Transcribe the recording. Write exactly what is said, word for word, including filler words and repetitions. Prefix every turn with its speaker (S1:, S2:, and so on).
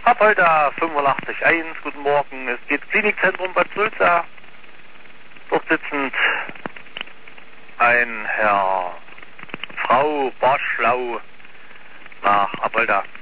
S1: Apolda fünfundachtzig Komma eins, guten Morgen. Es geht Klinikzentrum Bad Sulza. Dort sitzend ein Herr Frau Barschlau nach Apolda.